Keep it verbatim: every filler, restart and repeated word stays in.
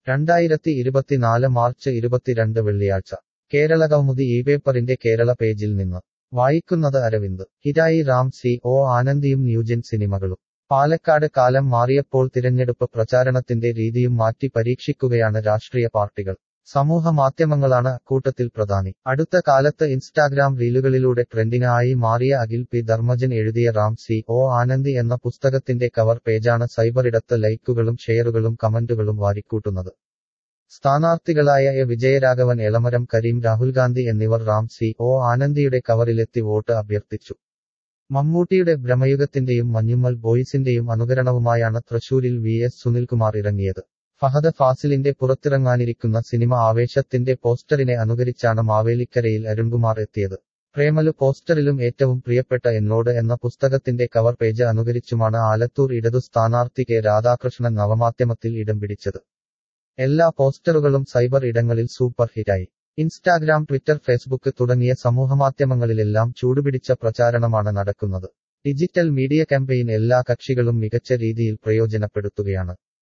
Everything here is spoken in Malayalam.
രണ്ടായിരത്തി ഇരുപത്തിനാല് മാർച്ച് ഇരുപത്തിരണ്ട് വെള്ളിയാഴ്ച കേരളകൗമുദി ഈ പേപ്പറിന്റെ കേരള പേജിൽ നിന്ന് വായിക്കുന്നത് അരവിന്ദ്. ഹിരായി രാം സി ഒ ആനന്ദിയും ന്യൂജൻ സിനിമകളും. പാലക്കാട് കാലം മാറിയപ്പോൾ തിരഞ്ഞെടുപ്പ് പ്രചാരണത്തിന്റെ രീതിയും മാറ്റി പരീക്ഷിക്കുകയാണ് രാഷ്ട്രീയ പാർട്ടികൾ. സമൂഹ മാധ്യമങ്ങളാണ് അക്കൂട്ടത്തിൽ പ്രധാനി. അടുത്ത കാലത്ത് ഇൻസ്റ്റാഗ്രാം റീലുകളിലൂടെ ട്രെൻഡിംഗ് ആയി മാറിയ അഖിൽ പി ധർമ്മജൻ എഴുതിയ റാം സി ഒ ആനന്ദി എന്ന പുസ്തകത്തിന്റെ കവർ പേജാണ് സൈബറിടത്ത് ലൈക്കുകളും ഷെയറുകളും കമന്റുകളും വാരിക്കൂട്ടുന്നത്. സ്ഥാനാർത്ഥികളായ എ വിജയരാഘവൻ, എളമരം കരീം, രാഹുൽ ഗാന്ധി എന്നിവർ റാം സി ഒ ആനന്ദിയുടെ കവറിലെത്തി വോട്ട് അഭ്യർത്ഥിച്ചു. മമ്മൂട്ടിയുടെ ബ്രഹ്മയുഗത്തിന്റെയും മഞ്ഞുമ്മൽ ബോയ്സിന്റെയും അനുകരണവുമായാണ് തൃശൂരിൽ വി എസ് സുനിൽകുമാർ ഇറങ്ങിയത്. ഫഹദ് ഫാസിലിന്റെ പുറത്തിറങ്ങാനിരിക്കുന്ന സിനിമ ആവേശത്തിന്റെ പോസ്റ്ററിനെ അനുകരിച്ചാണ് മാവേലിക്കരയിൽ അരുൺകുമാർ എത്തിയത്. പ്രേമലു പോസ്റ്ററിലും ഏറ്റവും പ്രിയപ്പെട്ട എന്നോട് എന്ന പുസ്തകത്തിന്റെ കവർ പേജ് അനുകരിച്ചുമാണ് ആലത്തൂർ ഇടതു സ്ഥാനാർത്ഥി കെ രാധാകൃഷ്ണൻ നവമാധ്യമത്തിൽ ഇടം പിടിച്ചത്. എല്ലാ പോസ്റ്ററുകളും സൈബർ ഇടങ്ങളിൽ സൂപ്പർ ഹിറ്റായി. ഇൻസ്റ്റാഗ്രാം, ട്വിറ്റർ, ഫേസ്ബുക്ക് തുടങ്ങിയ സമൂഹമാധ്യമങ്ങളിലെല്ലാം ചൂടുപിടിച്ച പ്രചാരണമാണ് നടക്കുന്നത്. ഡിജിറ്റൽ മീഡിയ ക്യാമ്പയിൻ എല്ലാ കക്ഷികളും മികച്ച രീതിയിൽ പ്രയോജനപ്പെടുത്തുകയാണ്.